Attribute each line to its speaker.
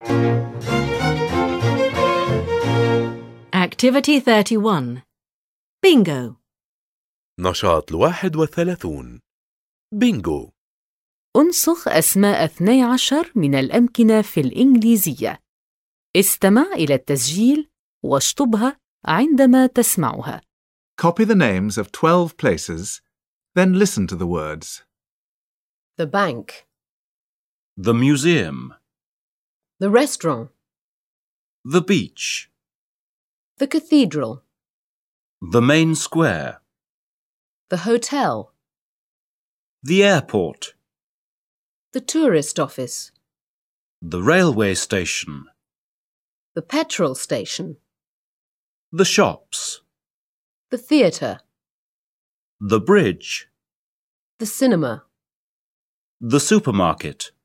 Speaker 1: Activity 31. Bingo.
Speaker 2: نشاط 31. بينجو.
Speaker 3: انسخ أسماء 12 من الأمكنة في الإنجليزية. استمع إلى التسجيل واشطبها عندما تسمعها.
Speaker 4: Copy the names of 12 places, then listen to the words.
Speaker 5: The bank.
Speaker 6: The museum.
Speaker 5: The restaurant.
Speaker 6: The beach.
Speaker 5: The cathedral.
Speaker 6: The main square.
Speaker 5: The hotel.
Speaker 6: The airport.
Speaker 5: The tourist office.
Speaker 6: The railway station.
Speaker 5: The petrol station.
Speaker 6: The shops.
Speaker 5: The theatre.
Speaker 6: The bridge.
Speaker 5: The cinema.
Speaker 6: The supermarket.